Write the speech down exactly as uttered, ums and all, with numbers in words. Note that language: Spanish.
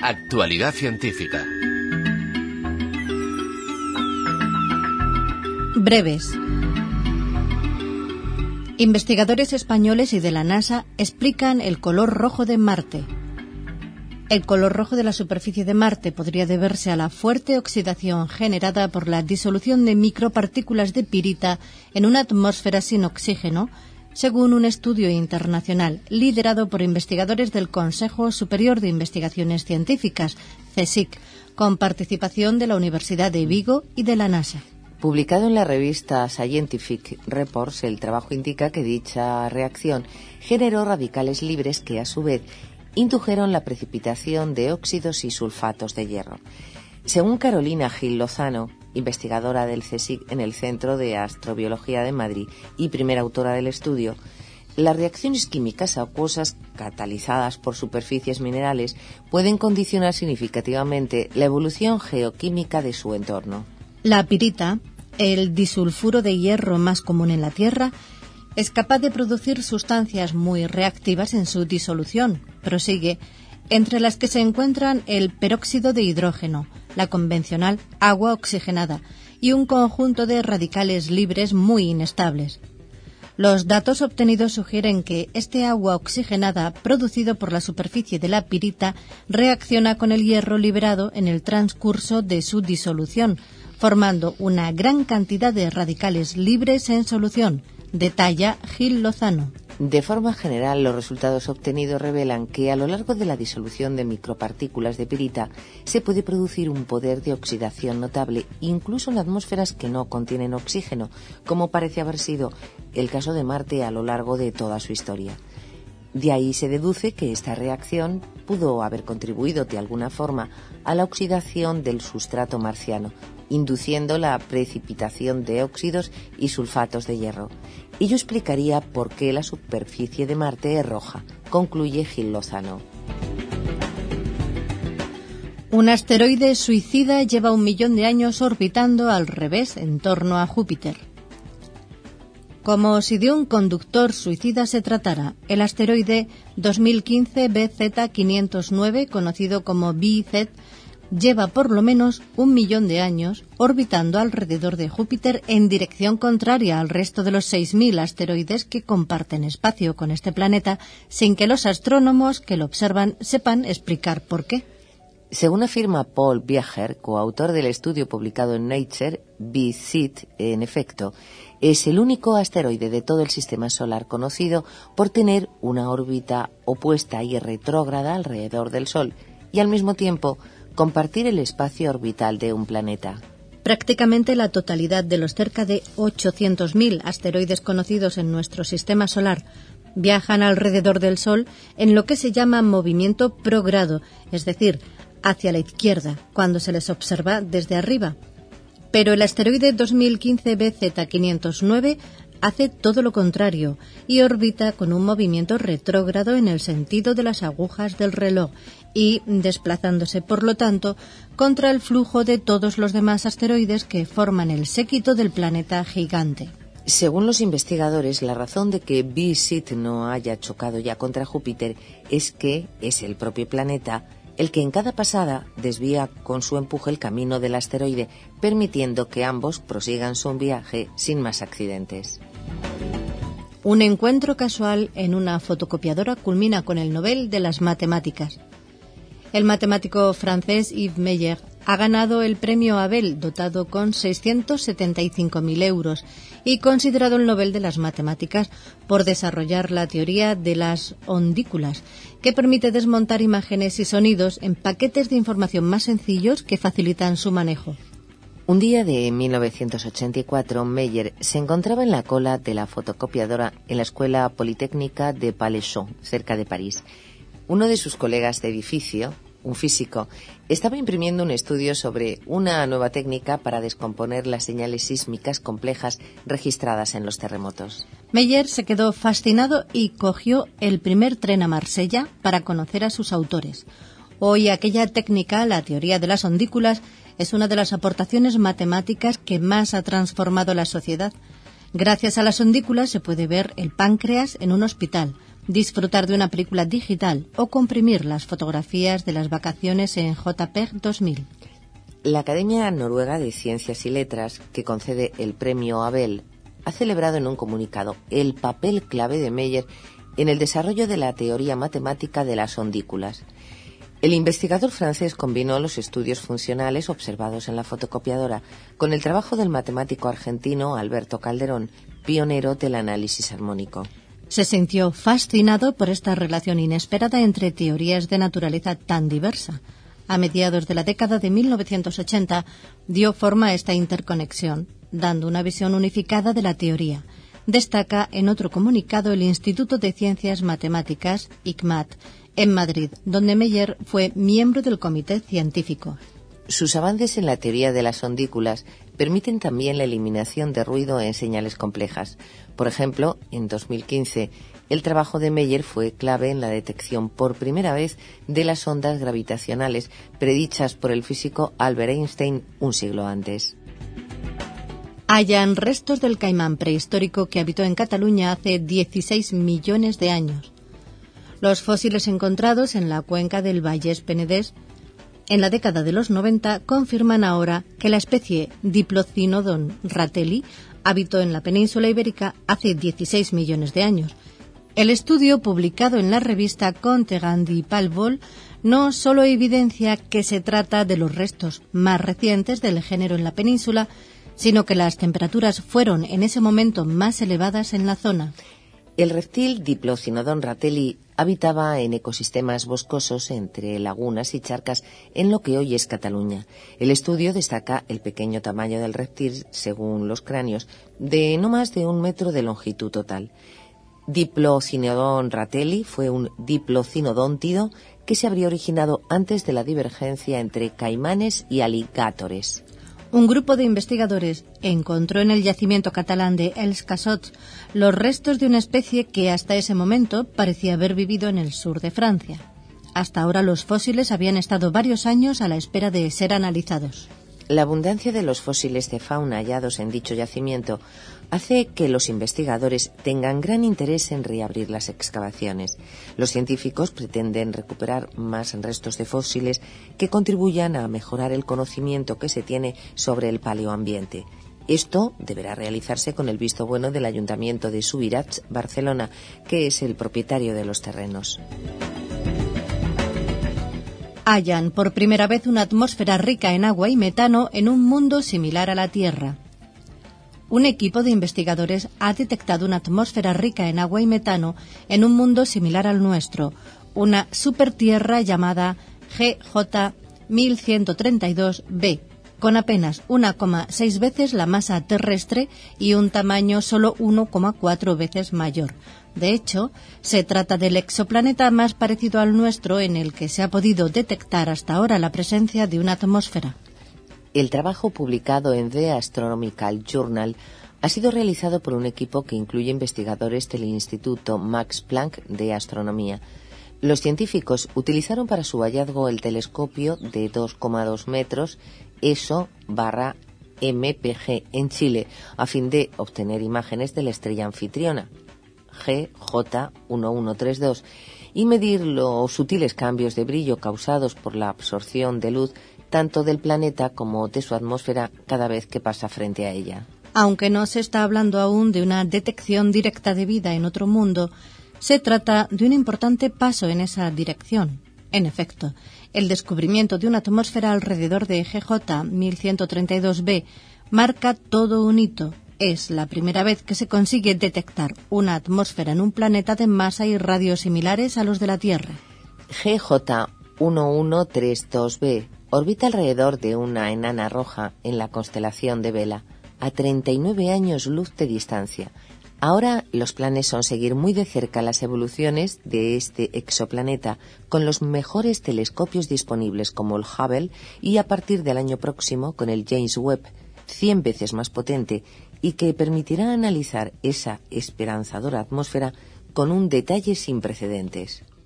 Actualidad científica. Breves. Investigadores españoles y de la NASA explican el color rojo de Marte. El color rojo de la superficie de Marte podría deberse a la fuerte oxidación generada por la disolución de micropartículas de pirita en una atmósfera sin oxígeno, según un estudio internacional liderado por investigadores del Consejo Superior de Investigaciones Científicas, CSIC, con participación de la Universidad de Vigo y de la NASA. Publicado en la revista Scientific Reports, el trabajo indica que dicha reacción generó radicales libres que, a su vez, indujeron la precipitación de óxidos y sulfatos de hierro. Según Carolina Gil Lozano, investigadora del CSIC en el Centro de Astrobiología de Madrid y primera autora del estudio, las reacciones químicas acuosas catalizadas por superficies minerales pueden condicionar significativamente la evolución geoquímica de su entorno. La pirita, el disulfuro de hierro más común en la Tierra, es capaz de producir sustancias muy reactivas en su disolución, prosigue, entre las que se encuentran el peróxido de hidrógeno, la convencional agua oxigenada y un conjunto de radicales libres muy inestables. Los datos obtenidos sugieren que este agua oxigenada producido por la superficie de la pirita reacciona con el hierro liberado en el transcurso de su disolución, formando una gran cantidad de radicales libres en solución, detalla Gil Lozano. De forma general, los resultados obtenidos revelan que a lo largo de la disolución de micropartículas de pirita se puede producir un poder de oxidación notable, incluso en atmósferas que no contienen oxígeno, como parece haber sido el caso de Marte a lo largo de toda su historia. De ahí se deduce que esta reacción pudo haber contribuido de alguna forma a la oxidación del sustrato marciano, induciendo la precipitación de óxidos y sulfatos de hierro. Ello explicaría por qué la superficie de Marte es roja, concluye Gil Lozano. Un asteroide suicida lleva un millón de años orbitando al revés en torno a Júpiter. Como si de un conductor suicida se tratara, el asteroide dos mil quince B Z quinientos nueve, conocido como B Z, lleva por lo menos un millón de años orbitando alrededor de Júpiter en dirección contraria al resto de los seis mil asteroides que comparten espacio con este planeta, sin que los astrónomos que lo observan sepan explicar por qué. Según afirma Paul Viager, coautor del estudio publicado en Nature, B Z, en efecto, es el único asteroide de todo el sistema solar conocido por tener una órbita opuesta y retrógrada alrededor del Sol y al mismo tiempo compartir el espacio orbital de un planeta. Prácticamente la totalidad de los cerca de ochocientos mil asteroides conocidos en nuestro sistema solar viajan alrededor del Sol en lo que se llama movimiento progrado, es decir, hacia la izquierda, cuando se les observa desde arriba. Pero el asteroide dos mil quince B Z quinientos nueve hace todo lo contrario y orbita con un movimiento retrógrado en el sentido de las agujas del reloj y desplazándose, por lo tanto, contra el flujo de todos los demás asteroides que forman el séquito del planeta gigante. Según los investigadores, la razón de que B Z no haya chocado ya contra Júpiter es que es el propio planeta el que en cada pasada desvía con su empuje el camino del asteroide, permitiendo que ambos prosigan su viaje sin más accidentes. Un encuentro casual en una fotocopiadora culmina con el Nobel de las Matemáticas. El matemático francés Yves Meyer ha ganado el premio Abel, dotado con seiscientos setenta y cinco mil euros, y considerado el Nobel de las Matemáticas por desarrollar la teoría de las ondículas, que permite desmontar imágenes y sonidos en paquetes de información más sencillos que facilitan su manejo. Un día de mil novecientos ochenta y cuatro, Meyer se encontraba en la cola de la fotocopiadora en la Escuela Politécnica de Palaiseau, cerca de París. Uno de sus colegas de edificio, un físico, estaba imprimiendo un estudio sobre una nueva técnica para descomponer las señales sísmicas complejas registradas en los terremotos. Meyer se quedó fascinado y cogió el primer tren a Marsella para conocer a sus autores. Hoy aquella técnica, la teoría de las ondículas, es una de las aportaciones matemáticas que más ha transformado la sociedad. Gracias a las ondículas se puede ver el páncreas en un hospital, disfrutar de una película digital o comprimir las fotografías de las vacaciones en JPEG dos mil. La Academia Noruega de Ciencias y Letras, que concede el premio Abel, ha celebrado en un comunicado el papel clave de Meyer en el desarrollo de la teoría matemática de las ondículas. El investigador francés combinó los estudios funcionales observados en la fotocopiadora con el trabajo del matemático argentino Alberto Calderón, pionero del análisis armónico. Se sintió fascinado por esta relación inesperada entre teorías de naturaleza tan diversa. A mediados de la década de mil novecientos ochenta dio forma a esta interconexión, dando una visión unificada de la teoría. Destaca en otro comunicado el Instituto de Ciencias Matemáticas, I C M A T, en Madrid, donde Meyer fue miembro del comité científico. Sus avances en la teoría de las ondículas permiten también la eliminación de ruido en señales complejas. Por ejemplo, en dos mil quince, el trabajo de Meyer fue clave en la detección por primera vez de las ondas gravitacionales predichas por el físico Albert Einstein un siglo antes. Hallan restos del caimán prehistórico que habitó en Cataluña hace dieciséis millones de años. Los fósiles encontrados en la cuenca del Vallès Penedès en la década de los noventa confirman ahora que la especie Diplocinodon rateli habitó en la península ibérica hace dieciséis millones de años. El estudio, publicado en la revista Conte Gandhi Palvol, no solo evidencia que se trata de los restos más recientes del género en la península, sino que las temperaturas fueron en ese momento más elevadas en la zona. El reptil Diplocinodon rateli habitaba en ecosistemas boscosos entre lagunas y charcas en lo que hoy es Cataluña. El estudio destaca el pequeño tamaño del reptil, según los cráneos, de no más de un metro de longitud total. Diplocinodon rateli fue un diplocinodóntido que se habría originado antes de la divergencia entre caimanes y aligátores. Un grupo de investigadores encontró en el yacimiento catalán de Els Cassots los restos de una especie que hasta ese momento parecía haber vivido en el sur de Francia. Hasta ahora los fósiles habían estado varios años a la espera de ser analizados. La abundancia de los fósiles de fauna hallados en dicho yacimiento hace que los investigadores tengan gran interés en reabrir las excavaciones. Los científicos pretenden recuperar más restos de fósiles que contribuyan a mejorar el conocimiento que se tiene sobre el paleoambiente. Esto deberá realizarse con el visto bueno del Ayuntamiento de Subirats, Barcelona, que es el propietario de los terrenos. Hallan por primera vez una atmósfera rica en agua y metano en un mundo similar a la Tierra. Un equipo de investigadores ha detectado una atmósfera rica en agua y metano en un mundo similar al nuestro, una supertierra llamada G J mil ciento treinta y dos b, con apenas uno coma seis veces la masa terrestre y un tamaño solo uno coma cuatro veces mayor. De hecho, se trata del exoplaneta más parecido al nuestro en el que se ha podido detectar hasta ahora la presencia de una atmósfera. El trabajo publicado en The Astronomical Journal ha sido realizado por un equipo que incluye investigadores del Instituto Max Planck de Astronomía. Los científicos utilizaron para su hallazgo el telescopio de dos coma dos metros ESO barra M P G en Chile, a fin de obtener imágenes de la estrella anfitriona G J mil ciento treinta y dos y medir los sutiles cambios de brillo causados por la absorción de luz tanto del planeta como de su atmósfera cada vez que pasa frente a ella. Aunque no se está hablando aún de una detección directa de vida en otro mundo, se trata de un importante paso en esa dirección. En efecto, el descubrimiento de una atmósfera alrededor de G J mil ciento treinta y dos b marca todo un hito. Es la primera vez que se consigue detectar una atmósfera en un planeta de masa y radio similares a los de la Tierra. G J mil ciento treinta y dos b orbita alrededor de una enana roja en la constelación de Vela, a treinta y nueve años luz de distancia. Ahora los planes son seguir muy de cerca las evoluciones de este exoplaneta con los mejores telescopios disponibles como el Hubble y a partir del año próximo con el James Webb, cien veces más potente y que permitirá analizar esa esperanzadora atmósfera con un detalle sin precedentes.